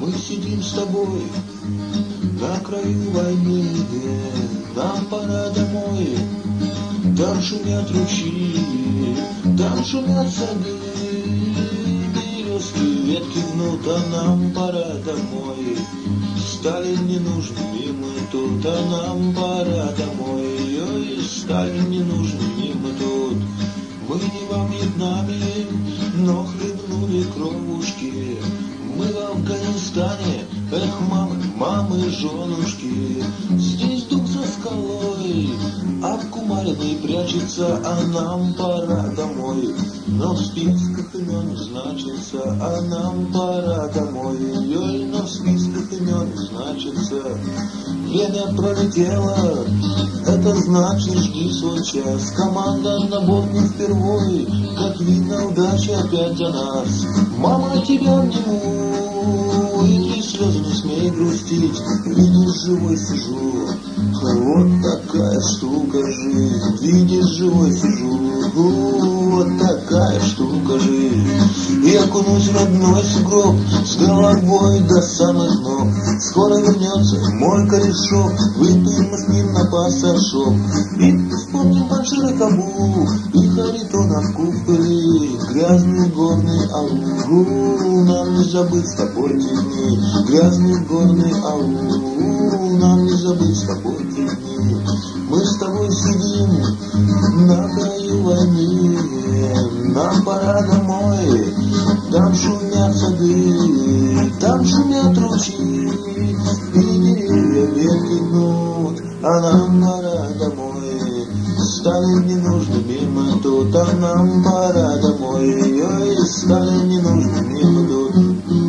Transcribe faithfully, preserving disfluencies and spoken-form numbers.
Мы сидим с тобой на краю войны, нам пора домой. Там шумят ручьи, там шумят сады, березки ветки гнут, а нам пора домой. Сталин не нужен, и мы тут, а нам пора домой. Ой, Сталин не нужен, и мы тут. Мы не во Вьетнаме, но хлебнули кровушки. Мы в Афганистане, эх, мамы, мамы, женушки. Здесь дух за скалой, а в Кумариной прячется, а нам пора домой. Но в списках имен значится, а нам пора домой. Ой, но в списках имен значится. Время пролетело, это значит, жди свой час. Команда на борт не впервой, как видно, удача опять за нас. Мама, тебя обниму, и три слезы не смей грустить. Видишь, живой сижу, вот такая штука жизнь. Видишь, живой сижу, вот такая штука жизнь. И окунусь в родной сугроб с головой до самых ног. Скоро вернется мой корешок, выпьем мы с ним на пассажок. И вспомним Баншир и Кабул, и Харитонов куполи, грязный горный аул. Нам не забыть с тобой те дни, грязный горный аул. Нам не забыть с тобой те дни. Мы с тобой сидим на краю войны, нам пора домой. Там шумят сады, там шумят ручьи, и деревья ветки гнут, а нам пора домой. Сталин не нужен, мимо тут, а нам пора домой. Ой, Сталин не нужен, мимо тут.